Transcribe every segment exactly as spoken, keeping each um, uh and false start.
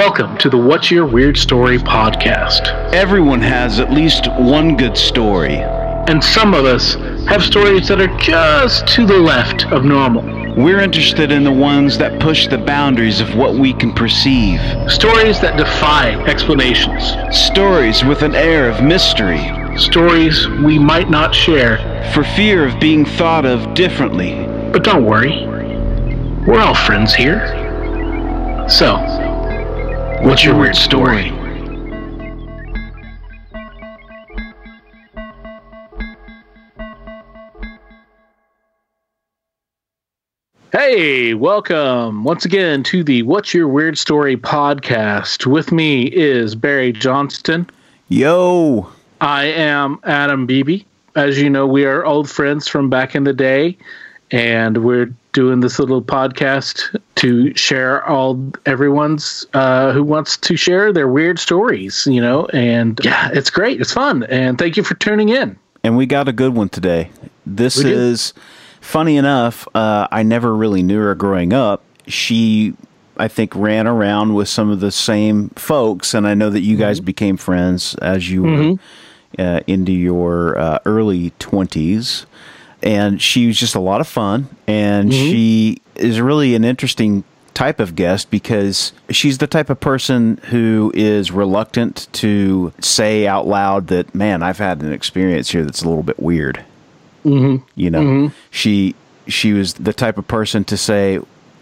Welcome to the What's Your Weird Story podcast. Everyone has at least one good story. And some of us have stories that are just to the left of normal. We're interested in the ones that push the boundaries of what we can perceive. Stories that defy explanations. Stories with an air of mystery. Stories we might not share for fear of being thought of differently. But don't worry, we're all friends here. So, what's your weird story? Hey, welcome once again to the What's Your Weird Story podcast. With me is Barry Johnston. Yo! I am Adam Beebe. As you know, we are old friends from back in the day, and we're doing this little podcast to share all everyone's uh, who wants to share their weird stories, you know, and yeah, it's great. It's fun. And thank you for tuning in. And we got a good one today. This We is, funny enough, uh, I never really knew her growing up. She, I think, ran around with some of the same folks, and I know that you guys mm-hmm. became friends as you mm-hmm. were uh, into your uh, early twenties. And she was just a lot of fun, and mm-hmm. she is really an interesting type of guest because she's the type of person who is reluctant to say out loud that, man, I've had an experience here that's a little bit weird. Mm-hmm. You know, mm-hmm. she she was the type of person to say,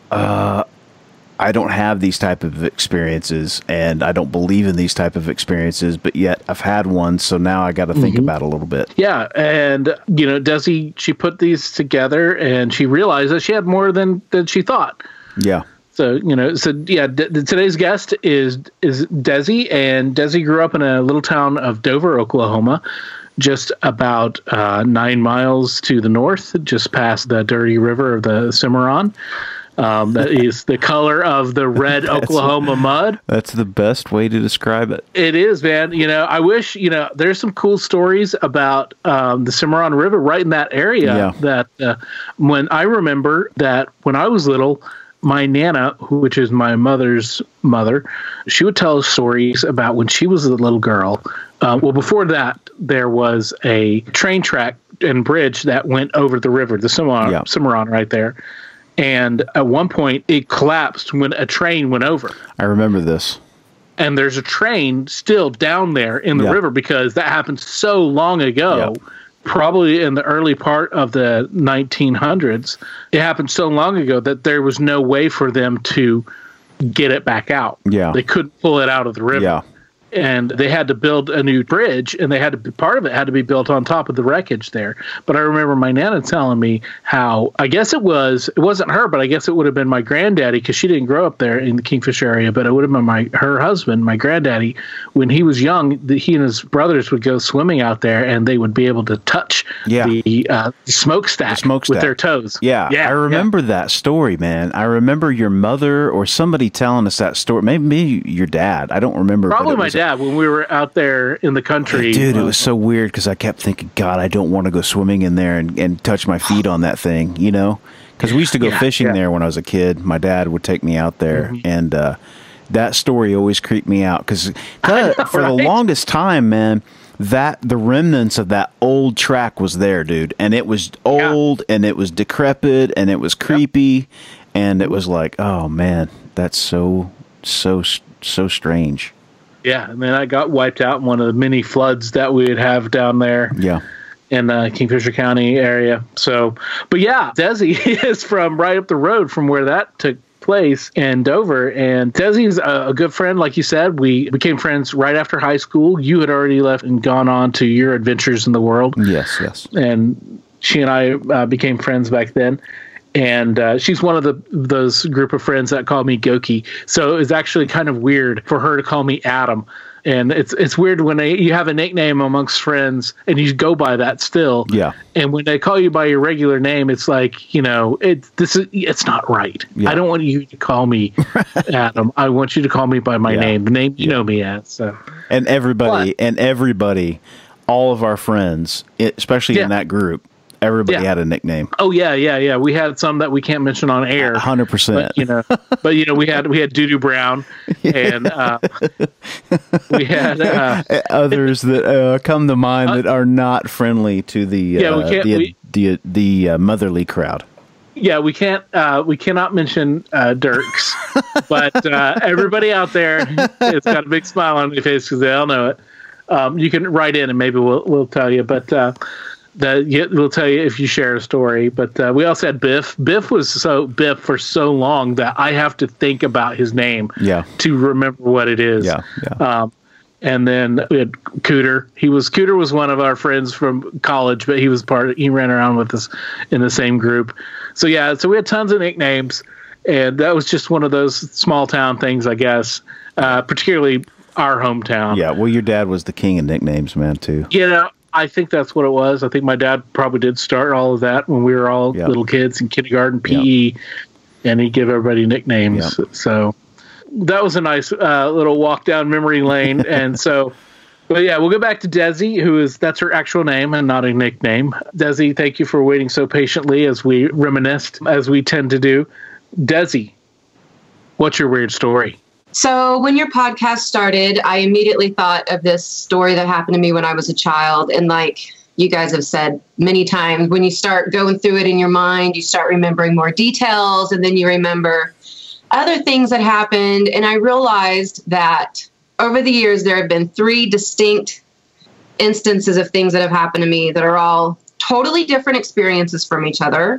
uh, I don't have these type of experiences, and I don't believe in these type of experiences, but yet I've had one, so now I got to think mm-hmm. about it a little bit. Yeah, and, you know, Desi, she put these together, and she realized that she had more than, than she thought. Yeah. So, you know, so, yeah, d- today's guest is, is Desi, and Desi grew up in a little town of Dover, Oklahoma, just about uh, nine miles to the north, just past the dirty river of the Cimarron. Um, that is the color of the red Oklahoma mud. That's the best way to describe it. It is, man. You know, I wish, you know, there's some cool stories about um, the Cimarron River right in that area. Yeah. That uh, when I remember that when I was little, my Nana, which is my mother's mother, she would tell us stories about when she was a little girl. Uh, well, before that, there was a train track and bridge that went over the river, the Cimarron, yeah. Cimarron right there. And at one point, it collapsed when a train went over. I remember this. And there's a train still down there in the yeah. river because that happened so long ago, yeah. probably in the early part of the nineteen hundreds. It happened so long ago that there was no way for them to get it back out. Yeah. They couldn't pull it out of the river. Yeah. And they had to build a new bridge, and they had to be, part of it had to be built on top of the wreckage there. But I remember my Nana telling me how, I guess it was, it wasn't her, but I guess it would have been my granddaddy, because she didn't grow up there in the Kingfisher area, but it would have been my her husband, my granddaddy. When he was young, the, he and his brothers would go swimming out there, and they would be able to touch yeah. the uh, smokestack, the smokestack with their toes. Yeah, yeah I remember yeah. that story, man. I remember your mother or somebody telling us that story. Maybe, maybe your dad. I don't remember. Probably my was, dad when we were out there in the country. Dude, it was so weird because I kept thinking, God, I don't want to go swimming in there and, and touch my feet on that thing, you know? Because we used to go yeah, fishing yeah. there when I was a kid. My dad would take me out there, mm-hmm. and uh, that story always creeped me out because for right? the longest time, man, that the remnants of that old track was there, dude, and it was old yeah. and it was decrepit and it was creepy, yep. and it was like, oh man, that's so so so strange. Yeah, and then I got wiped out in one of the mini floods that we would have down there. Yeah. In the Kingfisher County area. So, but yeah, Desi is from right up the road from where that took place in Dover. And Desi's a, a good friend. Like you said, we became friends right after high school. You had already left and gone on to your adventures in the world. Yes, yes. And she and I uh, became friends back then. And uh, she's one of the those group of friends that call me Goki. So it's actually kind of weird for her to call me Adam. And it's it's weird when they, you have a nickname amongst friends and you go by that still. Yeah. And when they call you by your regular name, it's like, you know, it this is it's not right. Yeah. I don't want you to call me Adam. I want you to call me by my yeah. name, the name you yeah. know me as. So. And everybody, but, and everybody, all of our friends, especially yeah. in that group, everybody Yeah. had a nickname. Oh yeah, yeah, yeah. We had some that we can't mention on air. A hundred percent. But, you know, but you know, we had we had Doo-Doo Brown, and uh, we had uh, Others that uh, come to mind that are not friendly to the Yeah, uh, we can't- the we- the, the uh, motherly crowd. yeah, we can't uh, we cannot mention uh, Dirks, but uh, everybody out there, it's got a big smile on their face because they all know it. Um, you can write in and maybe we'll we'll tell you, but. Uh, That yeah, we'll tell you if you share a story. But uh, we also had Biff. Biff was so Biff for so long that I have to think about his name Yeah. to remember what it is. Yeah, yeah. Um, and then we had Cooter. He was Cooter was one of our friends from college, but he was part of, he ran around with us in the same group. So yeah, so we had tons of nicknames, and that was just one of those small town things, I guess. Uh, particularly our hometown. Yeah, well, your dad was the king of nicknames, man, too. You know, I think that's what it was. I think my dad probably did start all of that when we were all Yep. little kids in kindergarten, P E, and he'd give everybody nicknames. Yep. So that was a nice uh, little walk down memory lane. And so, but yeah, we'll go back to Desi, who is, that's her actual name and not a nickname. Desi, thank you for waiting so patiently as we reminisced, as we tend to do. Desi, what's your weird story? So when your podcast started, I immediately thought of this story that happened to me when I was a child. And like you guys have said many times, when you start going through it in your mind, you start remembering more details, and then you remember other things that happened. And I realized that over the years, there have been three distinct instances of things that have happened to me that are all totally different experiences from each other,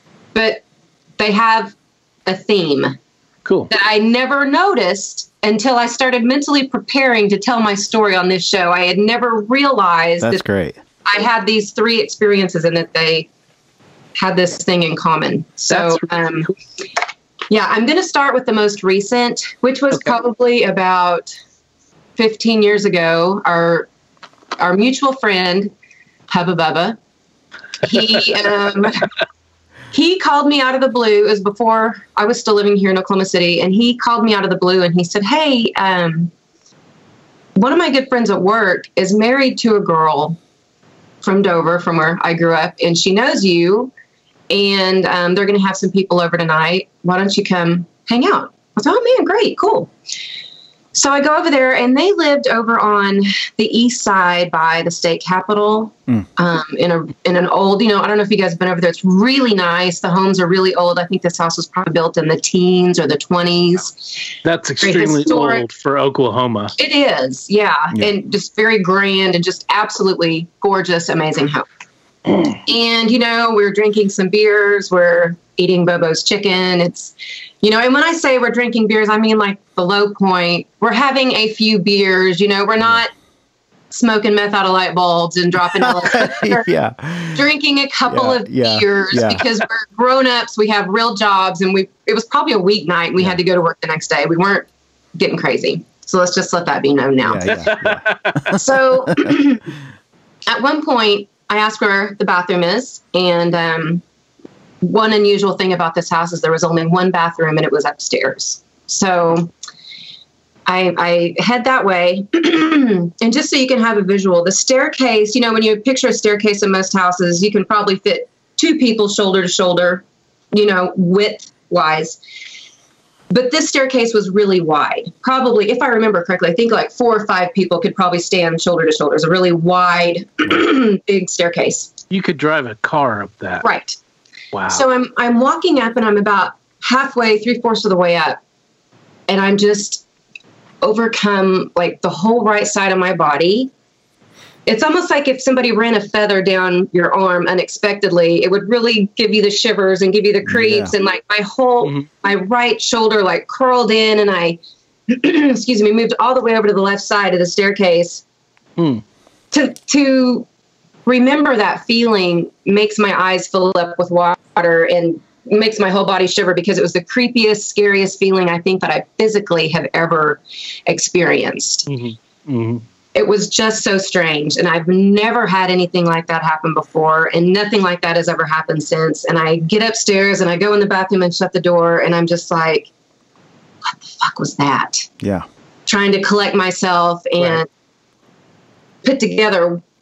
but they have a theme Cool. that I never noticed until I started mentally preparing to tell my story on this show. I had never realized That's that great. I had these three experiences and that they had this thing in common. So, That's really um, cool. yeah, I'm going to start with the most recent, which was Okay. probably about fifteen years ago. Our our mutual friend, Hubba Bubba, he um, he called me out of the blue. It was before I was still living here in Oklahoma City, and he called me out of the blue and he said, "Hey, um, one of my good friends at work is married to a girl from Dover, from where I grew up, and she knows you, and um, they're going to have some people over tonight. Why don't you come hang out?" I was like, "Oh man, great, cool." So I go over there, and they lived over on the east side by the state capitol, Mm. um, in a in an old, you know, I don't know if you guys have been over there. It's really nice. The homes are really old. I think this house was probably built in the teens or the twenties. That's extremely historic. old for Oklahoma. It is, yeah, Yeah. and just very grand and just absolutely gorgeous, amazing home. And, you know, we're drinking some beers. We're eating Bobo's chicken. It's, you know, and when I say we're drinking beers, I mean like the low point. We're having a few beers. You know, we're not smoking meth out of light bulbs and dropping L S D. We're Yeah. drinking a couple Yeah, of yeah, beers yeah. because we're grown-ups. We have real jobs, and we it was probably a weeknight. And we had to go to work the next day. We weren't getting crazy. So let's just let that be known now. Yeah, yeah, yeah. So at one point, I asked where the bathroom is. And um, one unusual thing about this house is there was only one bathroom, and it was upstairs. So I, I head that way. And just so you can have a visual, the staircase, you know, when you picture a staircase in most houses, you can probably fit two people shoulder to shoulder, you know, width wise. But this staircase was really wide. Probably, if I remember correctly, I think like four or five people could probably stand shoulder to shoulder. It's a really wide, big staircase. You could drive a car up that. Right. Wow. So I'm I'm walking up, and I'm about halfway, three fourths of the way up, and I'm just overcome, like the whole right side of my body. It's almost like if somebody ran a feather down your arm unexpectedly, it would really give you the shivers and give you the creeps. Yeah. And like my whole, Mhm. my right shoulder like curled in, and I, excuse me, moved all the way over to the left side of the staircase. Hmm. To, to remember that feeling makes my eyes fill up with water and makes my whole body shiver, because it was the creepiest, scariest feeling I think that I physically have ever experienced. Mm-hmm. Mm-hmm. It was just so strange. And I've never had anything like that happen before. And nothing like that has ever happened since. And I get upstairs and I go in the bathroom and shut the door. And I'm just like, what the fuck was that? Yeah. Trying to collect myself and Right. put together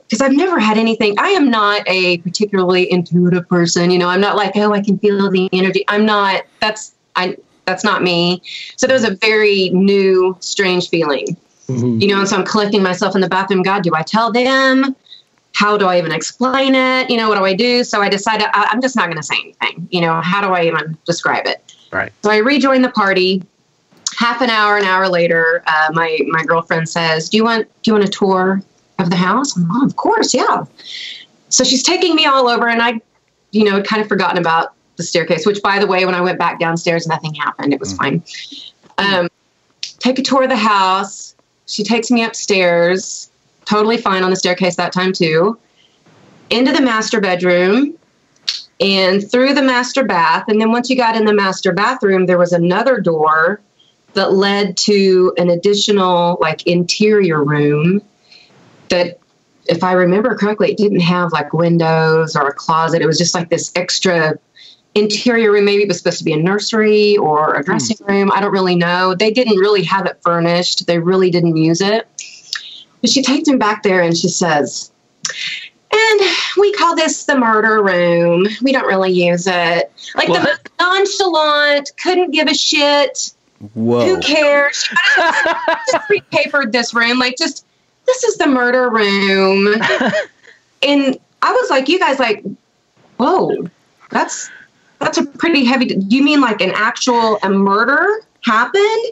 because I've never had anything. I am not a particularly intuitive person. You know, I'm not like, oh, I can feel the energy. I'm not, that's, I, that's not me. So there was a very new, strange feeling, mm-hmm. you know, and so I'm collecting myself in the bathroom. God, do I tell them? How do I even explain it? You know, what do I do? So I decided I, I'm just not going to say anything. You know, how do I even describe it? Right. So I rejoined the party. Half an hour, an hour later, uh, my, my girlfriend says, do you want, do you want a tour of the house? I'm, oh, of course. Yeah. So she's taking me all over, and I, you know, had kind of forgotten about the staircase, which, by the way, when I went back downstairs, nothing happened. It was mm. fine. Um, take a tour of the house. She takes me upstairs, totally fine on the staircase that time too, into the master bedroom and through the master bath. And then once you got in the master bathroom, there was another door that led to an additional like interior room that, if I remember correctly, it didn't have like windows or a closet. It was just like this extra interior room. Maybe it was supposed to be a nursery or a dressing hmm. room. I don't really know. They didn't really have it furnished. They really didn't use it. But she takes him back there and she says, and we call this the murder room. We don't really use it. Like what? The nonchalant, couldn't give a shit. Whoa. Who cares? Just pre-papered this room. Like, just, this is the murder room. And I was like, you guys like, whoa, that's, that's a pretty heavy, do you mean like an actual, a murder happened?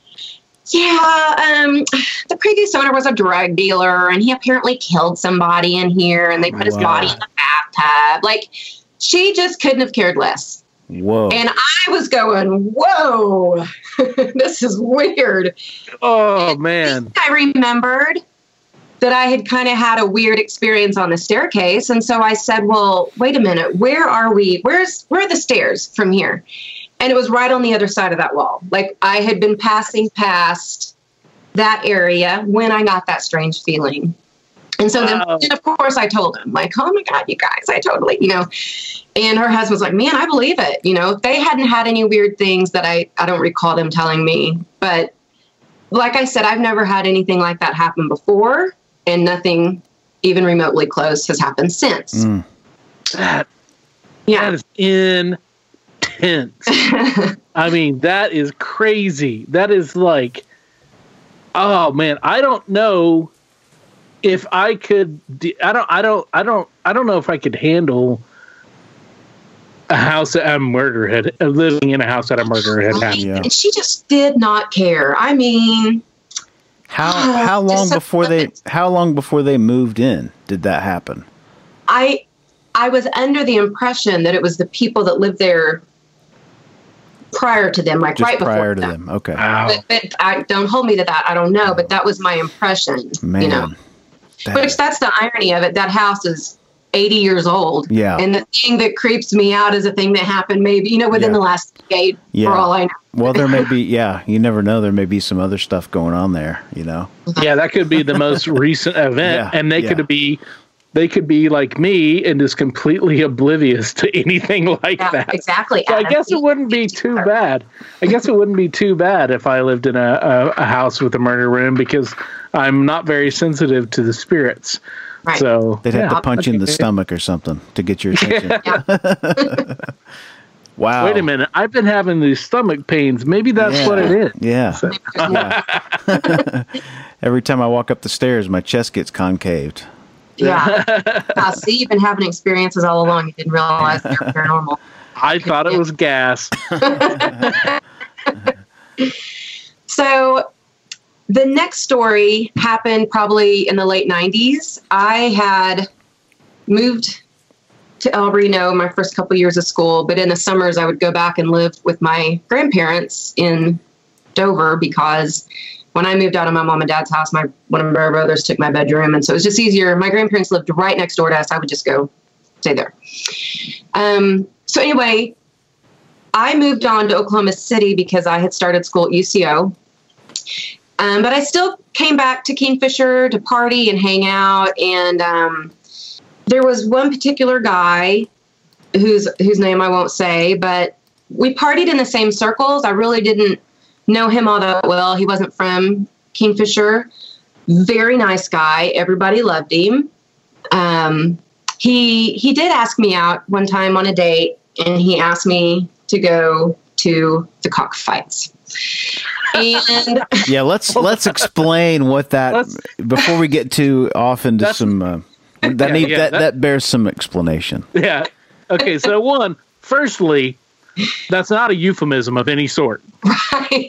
Yeah, um, the previous owner was a drug dealer, and he apparently killed somebody in here, and they put wow. his body in the bathtub. Like, she just couldn't have cared less. Whoa. And I was going, whoa, this is weird. Oh, man. I remembered that I had kind of had a weird experience on the staircase. And so I said, well, wait a minute, where are we? Where's, where are the stairs from here? And it was right on the other side of that wall. Like, I had been passing past that area when I got that strange feeling. And so then, wow. then, of course, I told him, like, oh, my God, you guys, I totally, you know. And her husband was like, man, I believe it. You know, they hadn't had any weird things that I, I don't recall them telling me. But like I said, I've never had anything like that happen before. And nothing even remotely close has happened since. Mm. That, yeah. that is intense. I mean, that is crazy. That is like, oh man, I don't know if I could. I don't. I don't. I don't. I don't know if I could handle a house that a murder had living in a house that a murder had happened. Yeah. And she just did not care. I mean, how how long before they how long before they moved in did that happen? I I was under the impression that it was the people that lived there prior to them, like Just right before prior to them. them. Okay. Wow. But, but I don't hold me to that. I don't know, but that was my impression. Man, you know, that, which that's the irony of it. That house is eighty years old. Yeah. And the thing that creeps me out is a thing that happened maybe, you know, within yeah. the last decade, yeah. for all I know. Well, there may be, yeah, you never know. There may be some other stuff going on there, you know? Yeah, that could be the most recent event. Yeah, and they yeah. could be, they could be like me and just completely oblivious to anything like yeah, that. Exactly. So I guess it wouldn't be too bad. I guess it wouldn't be too bad if I lived in a, a, a house with a murder room, because I'm not very sensitive to the spirits. Right. So they'd yeah. have to punch you in the stomach or something to get your attention. Yeah. Wow. Wait a minute. I've been having these stomach pains. Maybe that's yeah. what it is. Yeah. So. yeah. Every time I walk up the stairs, my chest gets concaved. Yeah. uh, see, you've been having experiences all along. You didn't realize they're paranormal. I thought it was gas. So the next story happened probably in the late nineties. I had moved to El Reno my first couple years of school, but in the summers I would go back and live with my grandparents in Dover, because when I moved out of my mom and dad's house, my one of my brothers took my bedroom, and so it was just easier. My grandparents lived right next door to us. I would just go stay there. Um, so anyway, I moved on to Oklahoma City because I had started school at U C O. Um, but I still came back to Kingfisher to party and hang out. And um, there was one particular guy whose whose name I won't say, but we partied in the same circles. I really didn't know him all that well. He wasn't from Kingfisher. Very nice guy. Everybody loved him. um, he he did ask me out one time on a date, and he asked me to go to the cockfights. And yeah, let's let's explain what that Let's- before we get too off into That's- some uh, that Yeah, need yeah, that, that- that bears some explanation. Yeah. Okay. So one, firstly, that's not a euphemism of any sort. right.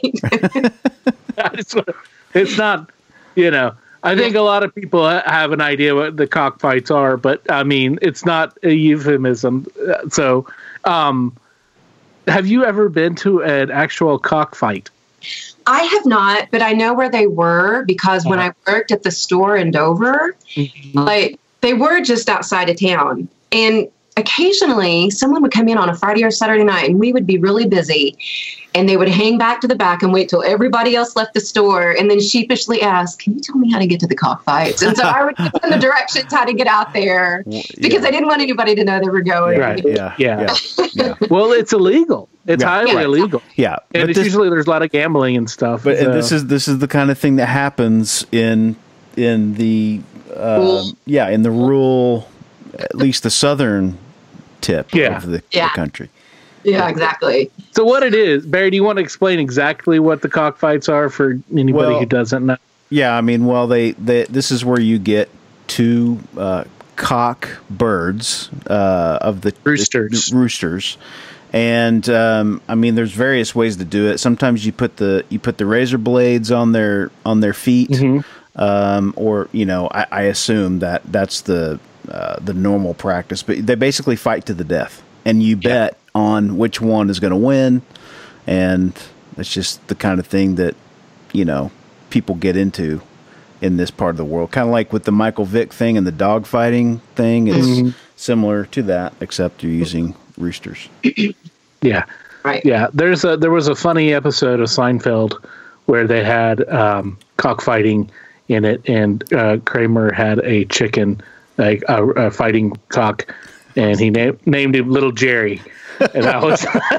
I just wanna- it's not, you know, I think a lot of people ha- have an idea what the cockfights are, but I mean, it's not a euphemism. Uh, So, um, have you ever been to an actual cockfight? I have not, but I know where they were because when I worked at the store in Dover, like they were just outside of town. And occasionally someone would come in on a Friday or Saturday night and we would be really busy, and they would hang back to the back and wait till everybody else left the store and then sheepishly ask, "Can you tell me how to get to the cockfights?" And so I would give them the directions how to get out there because yeah. I didn't want anybody to know they were going. Right. Yeah, Yeah. yeah, yeah. Well, it's illegal. It's Yeah. highly Yeah. illegal. yeah. And But it's this, usually there's a lot of gambling and stuff. but so- this is this is the kind of thing that happens in in the um, Rural. yeah in the rural, at least the southern tip Yeah. of the, Yeah. the country. Yeah, exactly. so what it is, Barry, do you want to explain exactly what the cockfights are for anybody Well- who doesn't know? Yeah, I mean, well, they, they this is where you get two uh, cock birds uh, of the Roosters. the roosters, and um, I mean, there's various ways to do it. Sometimes you put the you put the razor blades on their on their feet, Mm-hmm. um, or you know, I, I assume that that's the uh, the normal practice. But they basically fight to the death, and you bet on which one is going to win, and it's just the kind of thing that you know people get into in this part of the world. Kind of like with the Michael Vick thing and the dog fighting thing. It's Mm-hmm. similar to that, except you're using roosters. Yeah. Right. Yeah. There's a there was a funny episode of Seinfeld where they had um, cockfighting in it, and uh, Kramer had a chicken, like a, a fighting cock, and he na- named him Little Jerry, and that was,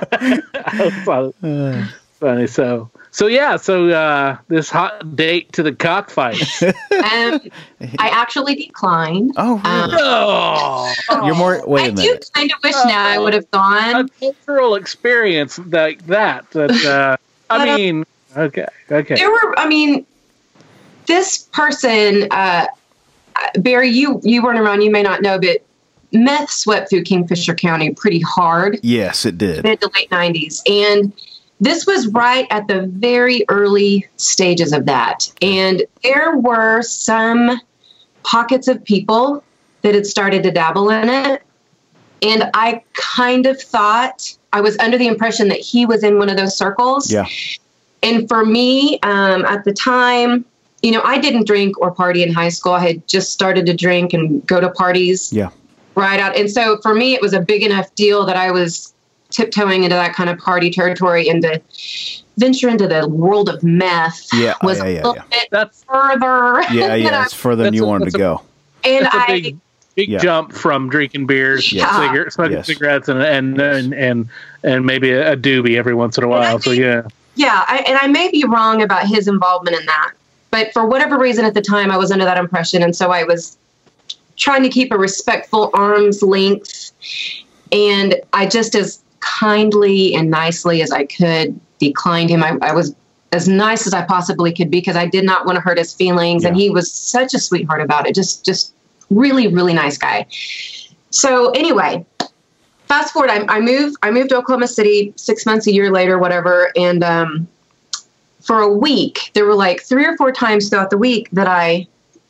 that was funny. funny. So so yeah. So uh, this hot date to the cockfights. Um, I actually declined. Oh, really? Oh, You're more. Wait I a do minute. kind of wish now I would have a gone. cultural experience like that. That uh, I But, uh, mean, okay, okay. There were, I mean, this person, uh, Barry, you you weren't around, you may not know, but meth swept through Kingfisher County pretty hard Yes, it did. mid to late nineties, and this was right at the very early stages of that. And there were some pockets of people that had started to dabble in it. And I kind of thought, I was under the impression that he was in one of those circles. Yeah. And for me, um, at the time, you know, I didn't drink or party in high school. I had just started to drink and go to parties Yeah. right out. And so for me, it was a big enough deal that I was tiptoeing into that kind of party territory, and to venture into the world of meth Yeah, oh, was yeah, a yeah, little yeah. bit That's further. Yeah, than yeah. I- It's further than That's you a- wanted that's to a- go. and That's a I, big, big Yeah. jump from drinking beers, Yeah. cigarette, smoking Yes. cigarettes, and and and and, and maybe a, a doobie every once in a while. So yeah, yeah, I, and I may be wrong about his involvement in that, but for whatever reason at the time, I was under that impression. And so I was trying to keep a respectful arm's length. And I just as kindly and nicely as I could declined him. I, I was as nice as I possibly could be because I did not want to hurt his feelings. And Yeah. he was such a sweetheart about it. Just, just really, really nice guy. So anyway, fast forward, I, I moved, I moved to Oklahoma City six months, a year later, whatever. And, um, for a week, there were like three or four times throughout the week that I,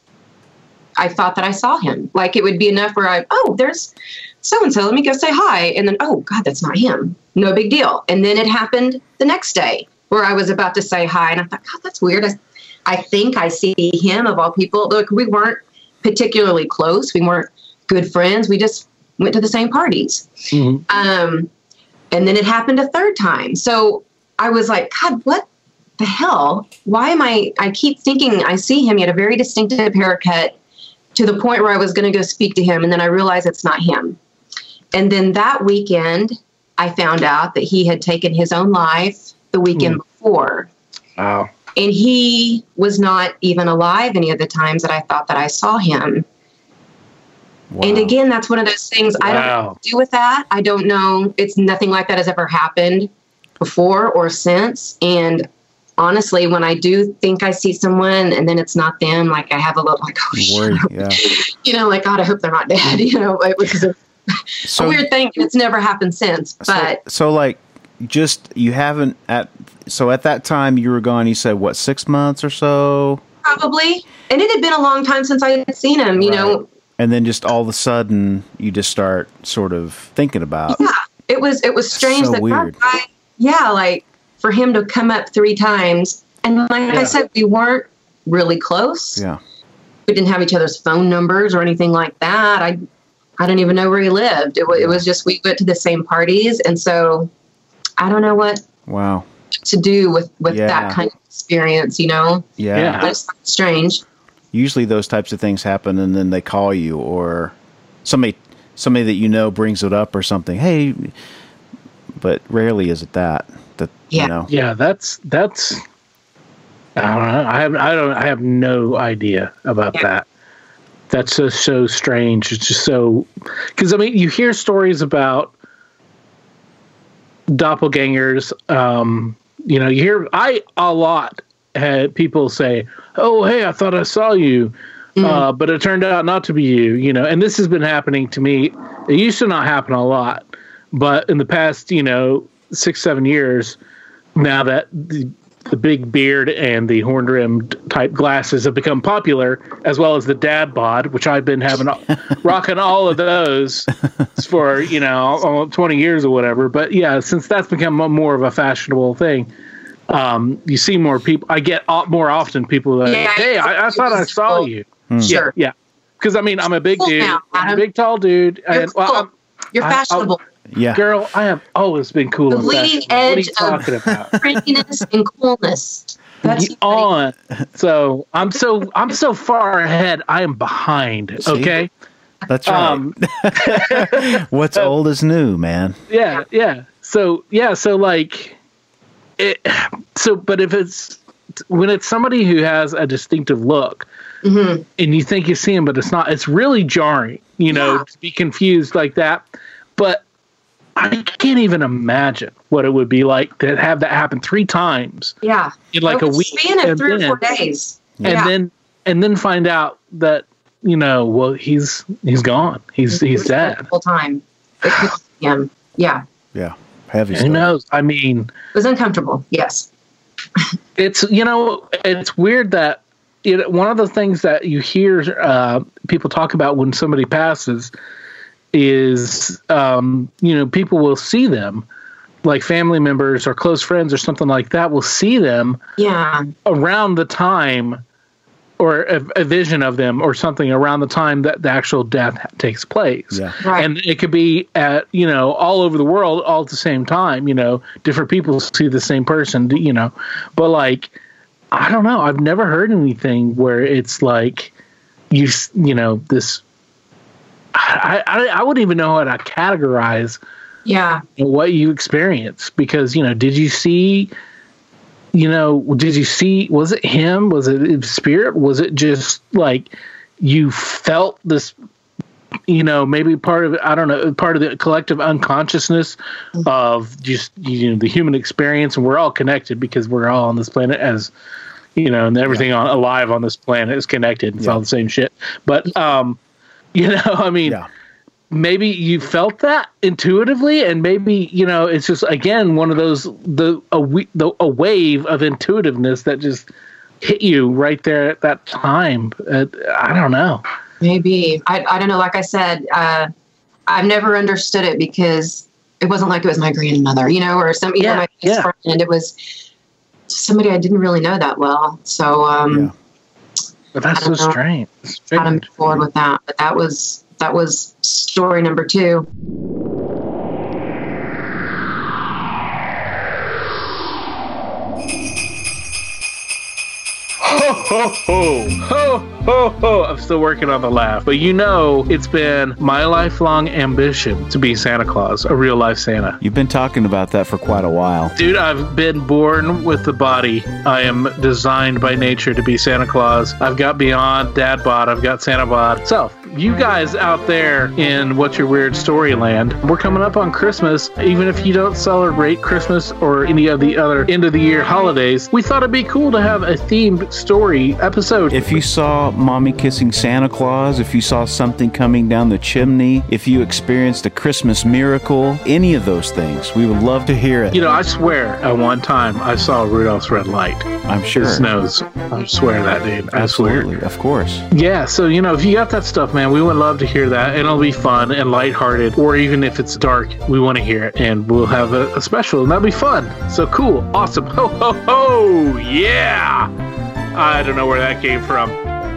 I thought that I saw him. Like it would be enough where I, oh, there's so-and-so, let me go say hi. And then, oh God, that's not him. No big deal. And then it happened the next day where I was about to say hi. And I thought, God, that's weird. I, I think I see him of all people. Look, we weren't particularly close. We weren't good friends. We just went to the same parties. Mhm. Um, and then it happened a third time. So I was like, God, what the hell? Why am I, I keep thinking I see him. He had a very distinctive haircut to the point where I was going to go speak to him. And then I realized it's not him. And then that weekend, I found out that he had taken his own life the weekend before. Wow. And he was not even alive any of the times that I thought that I saw him. Wow. And again, that's one of those things I don't know Wow. what to do with that. I don't know. It's nothing like that has ever happened before or since. And honestly, when I do think I see someone and then it's not them, like I have a little like, oh, You worry, shit. yeah. You know, like, God, I hope they're not dead, you know, which is a, So, a weird thing. And it's never happened since. But so, so like, just you haven't at so at that time you were gone. You said what, six months or so? probably. And it had been a long time since I had seen him, you Right. know. And then just all of a sudden, you just start sort of thinking about. Yeah, it was it was strange So that weird. that guy, yeah, like for him to come up three times, and like Yeah. I said, we weren't really close. Yeah. We didn't have each other's phone numbers or anything like that. I I didn't even know where he lived. It, wa- it was just we went to the same parties, and so I don't know what Wow. to do with with Yeah. that kind of experience. You know, Yeah. Yeah. I just find it strange. Usually those types of things happen, and then they call you, or somebody somebody that you know brings it up or something. Hey, but rarely is it that. That Yeah. you know. Yeah, that's that's. I don't know. I have I don't. I have no idea about Yeah. that. That's just so strange. It's just so because I mean you hear stories about doppelgangers. Um, you know, you hear I a lot had people say, "Oh, hey, I thought I saw you." Uh, but it turned out not to be you, you know, and this has been happening to me. It used to not happen a lot, but in the past, you know, six, seven years, now that the, the big beard and the horn rimmed type glasses have become popular, as well as the dad bod, which I've been having, rocking all of those for, you know, twenty years or whatever. But yeah, since that's become more of a fashionable thing, um, you see more people. I get o- more often people that, Yeah, hey, I, I thought I saw you. Sure, Yeah, because I mean, I'm a big Cool dude, now, I'm a Adam. big tall dude, You're and well, cool. I'm, You're I- I'll- fashionable. Yeah. girl, I have always been cool. The and leading fashionable. What are you edge of- talking about? Prettiness and coolness. That's You on. So I'm so I'm so far ahead. I am behind. See? Okay. That's right. Um. What's old is new, man. Yeah. Yeah. So yeah. So like, it. So but if it's when it's somebody who has a distinctive look, hmm and you think you see him, but it's not. It's really jarring. You know, Yeah. to be confused like that. But I can't even imagine what it would be like to have that happen three times Yeah. in like Over a the week, span of and three then, or four days. and Yeah. then and then find out that you know, well, he's he's gone. He's he's dead. The whole time. It could be him. Yeah. Yeah. Heavy Who stuff. knows? I mean, It was uncomfortable. Yes. it's you know, it's weird that it, one of the things that you hear uh, people talk about when somebody passes is um, you know, people will see them, like family members or close friends or something like that will see them Yeah. around the time, or a, a vision of them or something around the time that the actual death takes place. Yeah. Right. And it could be at, you know, all over the world all at the same time, you know, different people see the same person, you know, but like, I don't know. I've never heard anything where it's like, you, s- you know, this, I, I, I wouldn't even know how to categorize Yeah. what you experience, because, you know, did you see, you know, did you see, was it him? Was it spirit? Was it just like you felt this, you know, maybe part of it, I don't know, part of the collective unconsciousness of just, you know, the human experience, and we're all connected because we're all on this planet as, you know, and everything on, alive on this planet is connected. It's Yeah. all the same shit. But, um, you know, I mean, Yeah. maybe you felt that intuitively, and maybe, you know, it's just again one of those the a we, the a wave of intuitiveness that just hit you right there at that time. Uh, I don't know. Maybe. I, I don't know. Like I said, uh, I've never understood it because it wasn't like it was my grandmother, you know, or some, you Yeah, know, my best yeah. friend. It was somebody I didn't really know that well. So, um, Yeah. But that's I so don't know strange. how to strange. move forward with that. But that was, that was story number two. Ho ho ho ho ho ho! I'm still working on the laugh, but you know, it's been my lifelong ambition to be Santa Claus, a real life Santa. You've been talking about that for quite a while. Dude, I've been born with the body. I am designed by nature to be Santa Claus. I've got beyond dad bod. I've got Santa bod. So, you guys out there in What's Your Weird Story land, we're coming up on Christmas. Even if you don't celebrate Christmas or any of the other end of the year holidays, we thought it'd be cool to have a themed story episode. If you saw Mommy kissing Santa Claus, if you saw something coming down the chimney, if you experienced a Christmas miracle, any of those things, we would love to hear it. You know, I swear at one time I saw Rudolph's red light. I'm sure. It snows. I swear that, dude. I Absolutely, swear. of course. Yeah, so, you know, if you got that stuff, man, we would love to hear that. And it'll be fun and lighthearted. Or even if it's dark, we want to hear it. And we'll have a, a special, and that'll be fun. So cool. Awesome. Ho, ho, ho. Yeah. I don't know where that came from.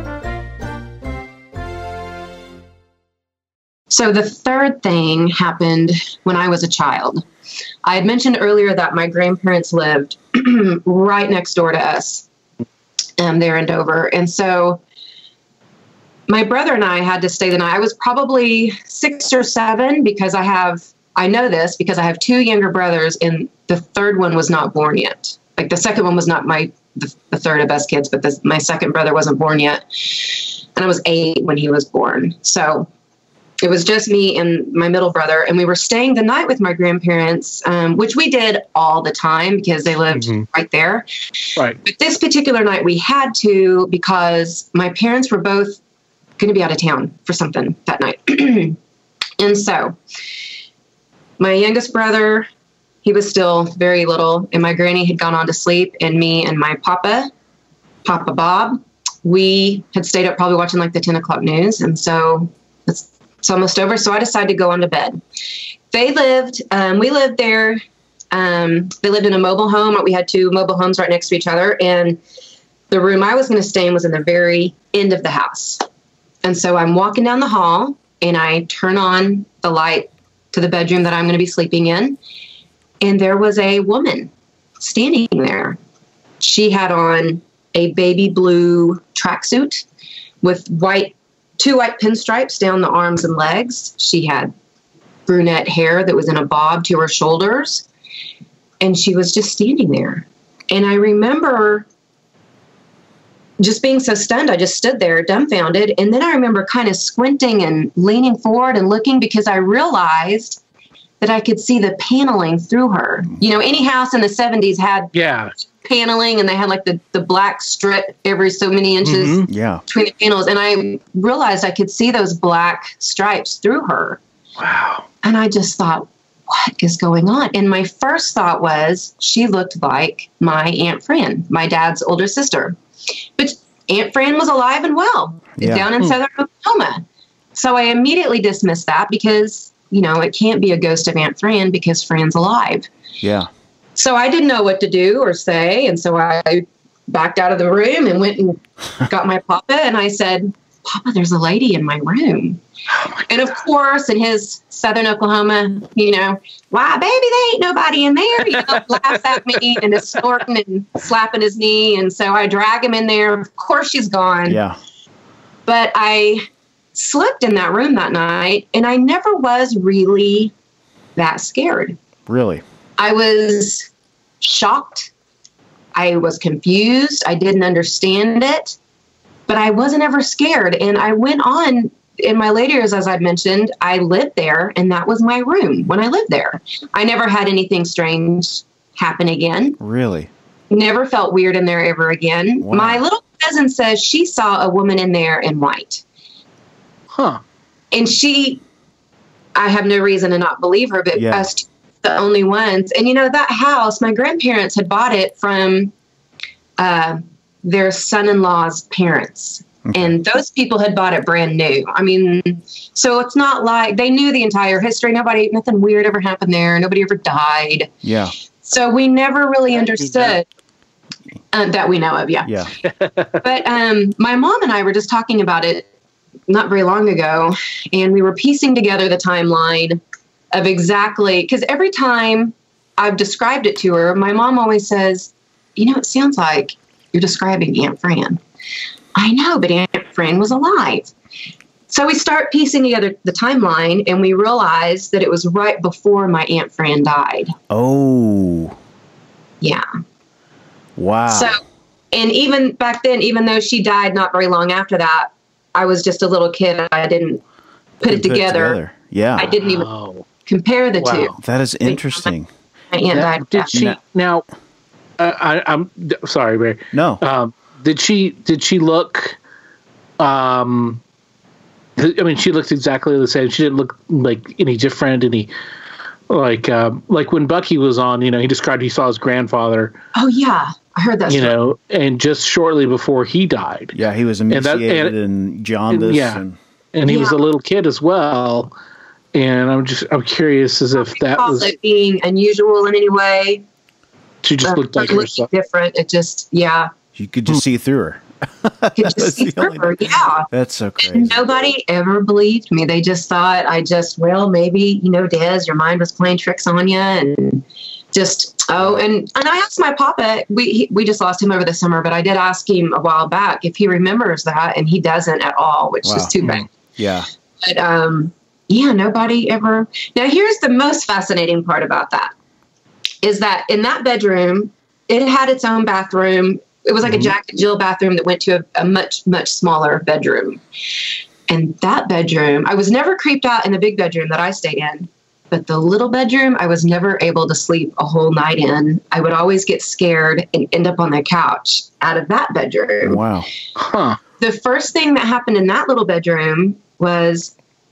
So the third thing happened when I was a child. I had mentioned earlier that my grandparents lived right next door to us um, there in Dover. And so my brother and I had to stay the night. I was probably six or seven because I have, I know this because I have two younger brothers and the third one was not born yet. Like the second one was not my, the, the third of us kids, but this, my second brother wasn't born yet. And I was eight when he was born. So it was just me and my middle brother, and we were staying the night with my grandparents, um, which we did all the time because they lived mm-hmm. right there. Right. But this particular night we had to because my parents were both going to be out of town for something that night. And so my youngest brother, he was still very little, and my granny had gone on to sleep, and me and my papa, Papa Bob, we had stayed up probably watching like the ten o'clock news. And so it's, it's almost over. So I decided to go on to bed. They lived, um, we lived there. Um, they lived in a mobile home. We had two mobile homes right next to each other. And the room I was going to stay in was in the very end of the house. And so I'm walking down the hall and I turn on the light to the bedroom that I'm going to be sleeping in. And there was a woman standing there. She had on a baby blue tracksuit with white, two white pinstripes down the arms and legs. She had brunette hair that was in a bob to her shoulders. And she was just standing there. And I remember just being so stunned, I just stood there dumbfounded. And then I remember kind of squinting and leaning forward and looking because I realized that I could see the paneling through her. You know, any house in the seventies had yeah. paneling, and they had like the, the black strip every so many inches mm-hmm. yeah. between the panels. And I realized I could see those black stripes through her. Wow. And I just thought, what is going on? And my first thought was she looked like my Aunt Fran, my dad's older sister. But Aunt Fran was alive and well yeah. down in hmm. southern Oklahoma. So I immediately dismissed that because, you know, it can't be a ghost of Aunt Fran because Fran's alive. Yeah. So I didn't know what to do or say. And so I backed out of the room and went and got my papa. And I said, Papa, there's a lady in my room. Oh and of course, in his southern Oklahoma, you know, why, baby, there ain't nobody in there. You know, laughs at me and is snorting and slapping his knee. And so I drag him in there. Of course, she's gone. Yeah. But I slept in that room that night, and I never was really that scared. Really? I was shocked. I was confused. I didn't understand it. But I wasn't ever scared. And I went on in my later years, as I've mentioned, I lived there, and that was my room when I lived there. I never had anything strange happen again. Really? Never felt weird in there ever again. Wow. My little cousin says she saw a woman in there in white. Huh. And she, I have no reason to not believe her, but yeah. us the only ones. And, you know, that house, my grandparents had bought it from uh, their son-in-law's parents. Okay. And those people had bought it brand new. I mean, so it's not like they knew the entire history. Nobody, nothing weird ever happened there. Nobody ever died. Yeah. So we never really understood uh, that we know of. Yeah. Yeah. But um, my mom and I were just talking about it not very long ago, and we were piecing together the timeline of exactly, because every time I've described it to her, my mom always says, you know, it sounds like you're describing Aunt Fran. I know, but Aunt Fran was alive. So we start piecing together the timeline, and we realize that it was right before my Aunt Fran died. Oh. Yeah. Wow. So, and even back then, even though she died not very long after that, I was just a little kid. I didn't put, it, put together. it together. Yeah. I didn't even Oh. compare the Wow. two. That is interesting. My aunt That- died. did she No. now? Uh, I, I'm d- sorry, Barry. No. Um, did she? Did she look? Um, th- I mean, she looked exactly the same. She didn't look like any different. Any like um, like when Bucky was on. You know, he described he saw his grandfather. Oh yeah, I heard that. You story. know, and just shortly before he died. Yeah, he was that- emaciated and, and- jaundice. yeah. And, And he was a Yeah. little kid as well. And I'm just I'm curious as if that Recall was it being unusual in any way. she just uh, looked like it looked herself. different. It just yeah, you could just see through her. could just That's see the through only- her. Yeah. That's so And crazy. nobody ever believed me. They just thought I just, well, maybe, you know, Des, your mind was playing tricks on you. And just, oh, and, and I asked my papa, we, he, we just lost him over the summer, but I did ask him a while back if he remembers that, and he doesn't at all, which Wow. is too bad. Yeah. But, um, yeah, nobody ever. Now, here's the most fascinating part about that is that in that bedroom, it had its own bathroom. It was like Mhm. a Jack and Jill bathroom that went to a, a much, much smaller bedroom. And that bedroom, I was never creeped out in the big bedroom that I stayed in, but the little bedroom, I was never able to sleep a whole night in. I would always get scared and end up on the couch out of that bedroom. Wow. Huh. The first thing that happened in that little bedroom was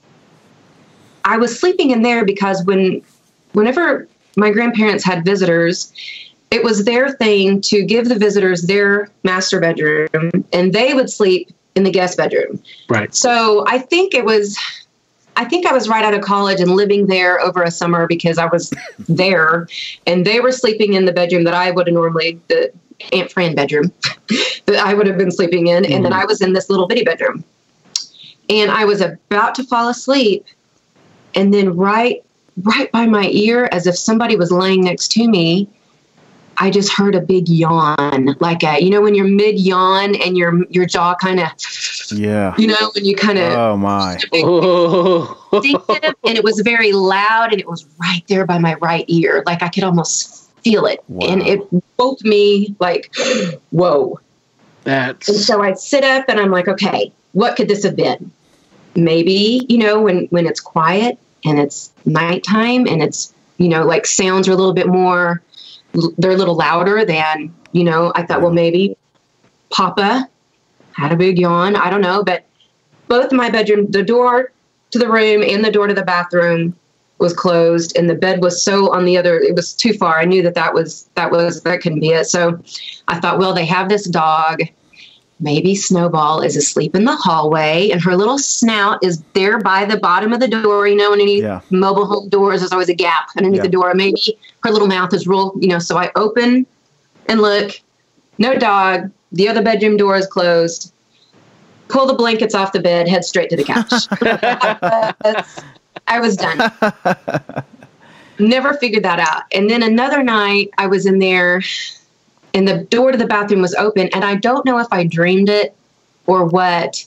I was sleeping in there because when, whenever my grandparents had visitors, it was their thing to give the visitors their master bedroom and they would sleep in the guest bedroom. Right. So I think it was, I think I was right out of college and living there over a summer because I was there and they were sleeping in the bedroom that I would have normally, the Aunt Fran bedroom that I would have been sleeping in. And then I was in this little bitty bedroom and I was about to fall asleep. And then right, right by my ear, as if somebody was laying next to me, I just heard a big yawn, like a, you know, when you're mid yawn and your your jaw kind of, Yeah. you know, when you kind of, Oh my. Oh. and it was very loud and it was right there by my right ear. Like I could almost feel it. Wow. And it woke me like, whoa. And That's so I sit up and I'm like, okay, what could this have been? Maybe, you know, when, when it's quiet and it's nighttime and it's, you know, like sounds are a little bit more, they're a little louder than, you know, I thought, well, maybe Papa had a big yawn. I don't know. But both my bedroom, the door to the room and the door to the bathroom was closed and the bed was so on the other, it was too far. I knew that that was, that was, that couldn't be it. So I thought, well, they have this dog. Maybe Snowball is asleep in the hallway and her little snout is there by the bottom of the door. You know, in any Yeah. mobile home doors, there's always a gap underneath Yeah. the door. Maybe her little mouth is real, you know, so I open and look, no dog. The other bedroom door is closed. Pull the blankets off the bed, head straight to the couch. I was done. Never figured that out. And then another night I was in there and the door to the bathroom was open. And I don't know if I dreamed it or what.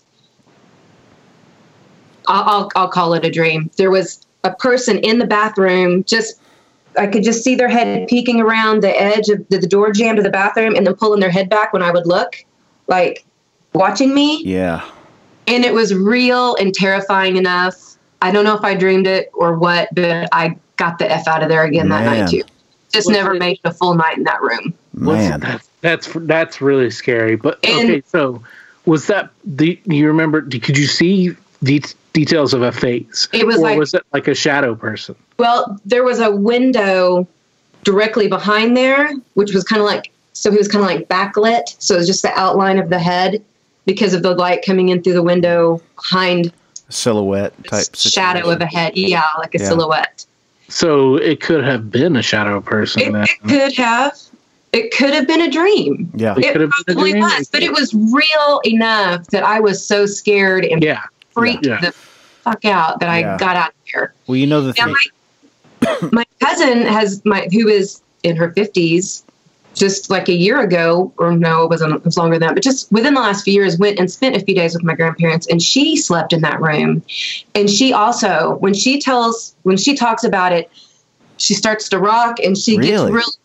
I'll, I'll, I'll call it a dream. There was a person in the bathroom, just, I could just see their head peeking around the edge of the, the door jamb to the bathroom and then pulling their head back when I would look, like watching me. Yeah. And it was real and terrifying enough. I don't know if I dreamed it or what, but I got the F out of there again that Man. night too. Just Was never it- made it a full night in that room. Man. that's that's that's really scary. But And- okay, so was that the? You remember? Could you see de- details of a face? It was or like- was it like a shadow person? Well, there was a window directly behind there, which was kind of like, so he was kind of like backlit. So it was just the outline of the head because of the light coming in through the window behind Silhouette type shadow situation. of a head. Yeah, like a Yeah. silhouette. So it could have been a shadow person. It, then. it could have. It could have been a dream. Yeah. It It could have been a probably dream. was, but it was real enough that I was so scared and Yeah. freaked Yeah. the fuck out that Yeah. I got out of there. Well, you know the Now, thing. my, my cousin has my who is in her fifties, just like a year ago, or no, it wasn't. It was longer than that, but just within the last few years, went and spent a few days with my grandparents, and she slept in that room. And she also, when she tells, when she talks about it, she starts to rock, and she Really? gets real.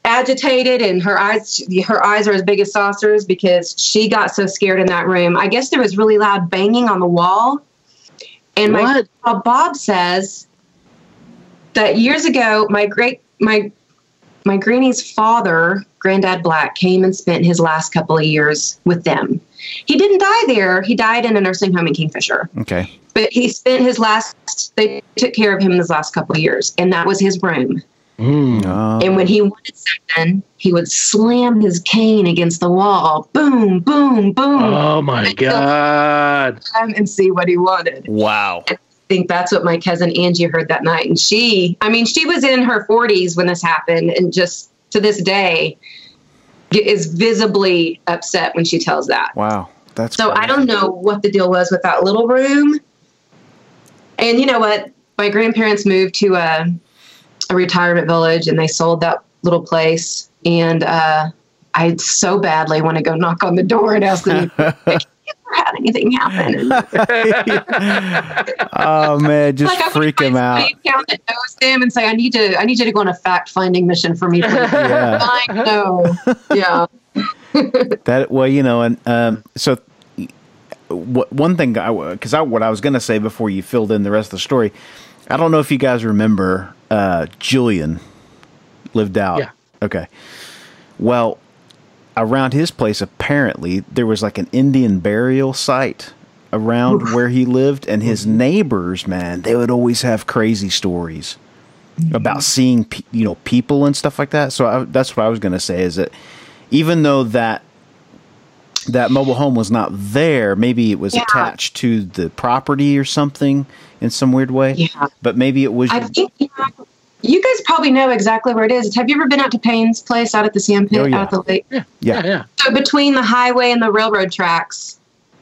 agitated, and her eyes her eyes are as big as saucers because she got so scared in that room. I guess there was really loud banging on the wall. And What? my Bob says that years ago, my great my my granny's father, Granddad Black, came and spent his last couple of years with them. He didn't die there. He died in a nursing home in Kingfisher. Okay. But he spent his last, they took care of him in his last couple of years, and that was his room. Mm. Oh. And when he wanted something, he would slam his cane against the wall. Boom, boom, boom. Oh my God. And see what he wanted. Wow. I think that's what my cousin Angie heard that night. And she, I mean, she was in her forties when this happened, and just to this day is visibly upset when she tells that. Wow. That's So crazy. I don't know what the deal was with that little room. And you know what? My grandparents moved to a, a retirement village, and they sold that little place. And uh, I so badly want to go knock on the door and ask them if they ever had anything happen. Oh man, just Like, I freak would him find out. somebody account that knows them and say, I need to, I need you to go on a fact finding mission for me. Please. Yeah. I know. Yeah. That well, you know, and um, so what, one thing, because I, I, what I was going to say before you filled in the rest of the story, I don't know if you guys remember uh, Julian lived out. Yeah. Okay. Well, around his place, apparently there was like an Indian burial site around Oof. where he lived, and his neighbors, man, they would always have crazy stories about seeing, pe- you know, people and stuff like that. So I, that's what I was going to say is that even though that that mobile home was not there, maybe it was Yeah. attached to the property or something in some weird way. Yeah. But maybe it was. I think you, know, you guys probably know exactly where it is. Have you ever been out to Payne's place out at the sand pit Oh, yeah. out at the lake? Yeah. Yeah. Yeah. Yeah. So between the highway and the railroad tracks,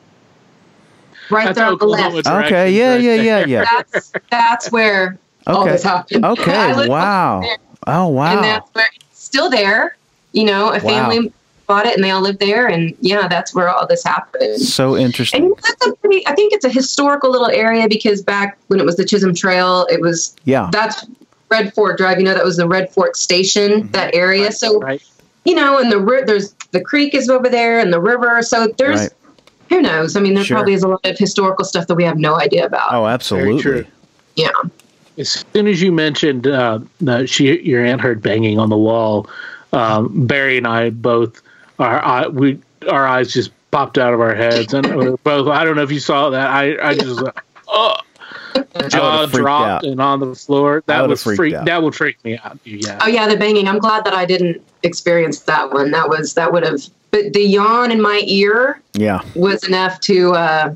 right That's there on the Oklahoma left. directions Okay. Yeah. right Yeah. there. Yeah. Yeah. That's that's where all Okay. this happened. I Okay. lived Wow. there, Oh wow. And that's where it's still there. You know, a family bought it and they all lived there, and yeah, that's where all this happened. So And interesting. you know, that's a pretty, I think it's a historical little area because back when it was the Chisholm Trail, it was Yeah. that's Red Fort Drive. You know, that was the Red Fort Station, that area. So Right. you know, and the ri- there's the creek is over there and the river. So there's Right. who knows? I mean, there Sure. probably is a lot of historical stuff that we have no idea about. Oh, Very absolutely. true. Yeah. As soon as you mentioned uh, that she, your aunt heard banging on the wall, um, Barry and I both, our eye, we our eyes just popped out of our heads, and we were both. I don't know if you saw that. I, I just, uh, oh, jaw freaked dropped out. and on the floor. I That would've was freaked freak. out. That would freak me out. Yeah. Oh yeah, the banging. I'm glad that I didn't experience that one. That was that would have. But the yawn in my ear Yeah. was enough to uh,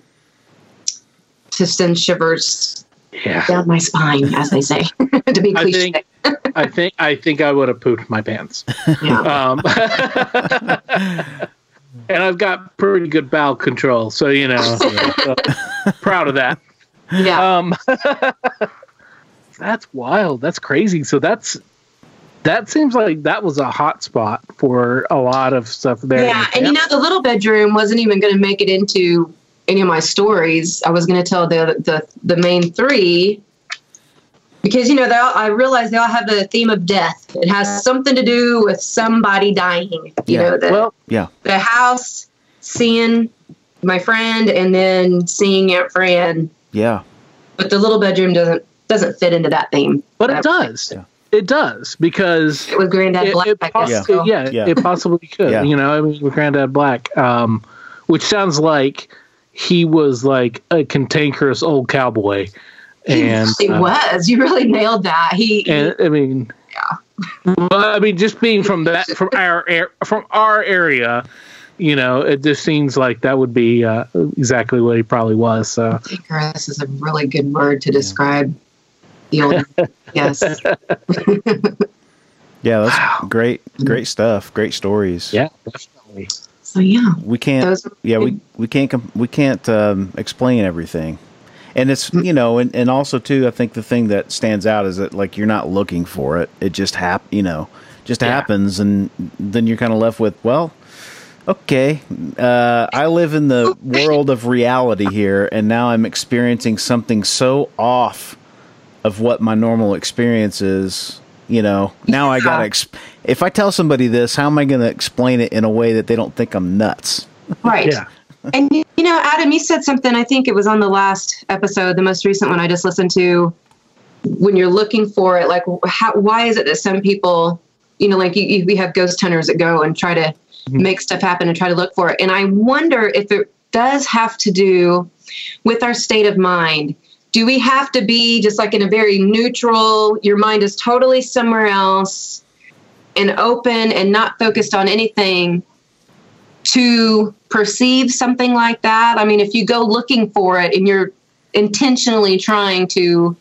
to send shivers Yeah. down my spine, as they say, to be I cliche. think. I think. I think I would have pooped my pants. Yeah. Um, and I've got pretty good bowel control, so you know, so, proud of that. yeah. Um, that's wild. That's crazy. So that's that seems like that was a hot spot for a lot of stuff there. Yeah, and you know, the little bedroom wasn't even going to make it into any of my stories. I was going to tell the the the main three because you know they all, I realized they all have the theme of death. It has something to do with somebody dying. You Yeah. know, the well, Yeah. the house, seeing my friend, and then seeing Aunt Fran. Yeah. But the little bedroom doesn't doesn't fit into that theme. but it does. Yeah. It does because It was Granddad it, Black. it I poss- guess, yeah. so. Yeah, Yeah. it possibly could. Yeah. You know, I mean, with Granddad Black, um, which sounds like he was like a cantankerous old cowboy. And He really uh, was. You really nailed that. He, he and I mean, Yeah. Well, I mean, just being from that, from our air, from our area, you know, it just seems like that would be uh, exactly what he probably was. So, Cantankerous is a really good word to describe the old. Yes. Yeah. That's Wow. great. Great stuff. Great stories. yeah, definitely. So yeah, We can't. those. Are Yeah. We we can't. com- We can't um, explain everything. And it's, you know, and, and also too, I think the thing that stands out is that like you're not looking for it. It just hap, you know, just Yeah. happens, and then you're kind of left with, well, okay, uh, I live in the world of reality here, and now I'm experiencing something so off of what my normal experience is, You know, now I got to, exp- if I tell somebody this, how am I going to explain it in a way that they don't think I'm nuts? Right. Yeah. And, you know, Adam, you said something, I think it was on the last episode, the most recent one I just listened to, when you're looking for it, like, how, why is it that some people, you know, like you, you, we have ghost hunters that go and try to mm-hmm. make stuff happen and try to look for it. And I wonder if it does have to do with our state of mind. Do we have to be just like in a very neutral, your mind is totally somewhere else and open and not focused on anything to perceive something like that? I mean, if you go looking for it and you're intentionally trying to,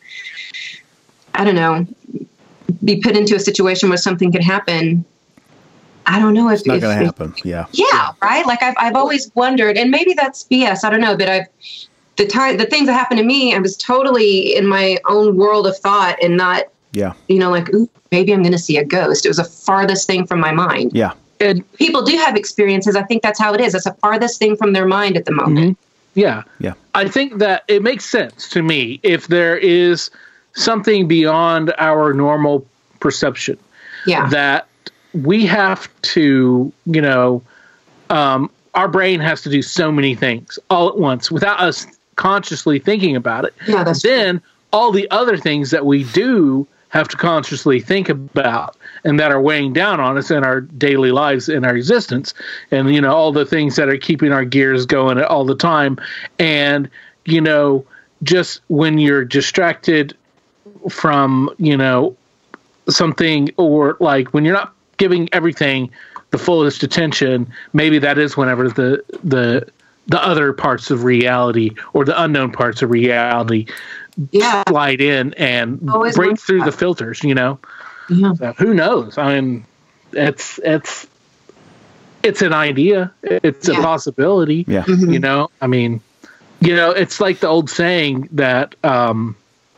I don't know, be put into a situation where something could happen, I don't know if it's not going to if, happen. Yeah. Yeah. Right. Like I've, I've always wondered, and maybe that's B S. I don't know, but I've, the time, the things that happened to me, I was totally in my own world of thought and not, yeah, you know, like, ooh, maybe I'm going to see a ghost. It was the farthest thing from my mind. Yeah. And people do have experiences. I think that's how it is. It's the farthest thing from their mind at the moment. Mm-hmm. Yeah. Yeah. I think that it makes sense to me if there is something beyond our normal perception. Yeah. That we have to, you know, um, our brain has to do so many things all at once without us consciously thinking about it. Yeah, that's then true. All the other things that we do have to consciously think about and that are weighing down on us in our daily lives, in our existence, and, you know, all the things that are keeping our gears going all the time. And, you know, just when you're distracted from, you know, something, or like when you're not giving everything the fullest attention, maybe that is whenever the the the other parts of reality or the unknown parts of reality yeah. slide in and Always break through that. the filters, you know. Yeah. So who knows? I mean, it's it's it's an idea. It's yeah. a possibility. Yeah. Mm-hmm. You know, I mean, you know, it's like the old saying that um,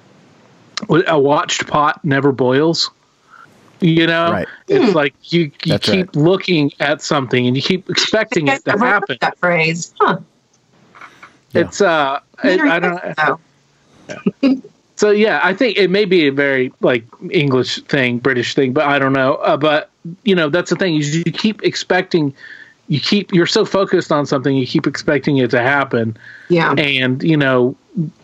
a watched pot never boils. You know, right. It's Hmm. like you, you That's keep right. looking at something and you keep expecting it to I've heard happen. that phrase. Huh. Yeah. It's uh, I, I don't know. know. So yeah, I think it may be a very like English thing, British thing, but I don't know. Uh, but you know, that's the thing is you keep expecting, you keep you're so focused on something, you keep expecting it to happen, Yeah. and you know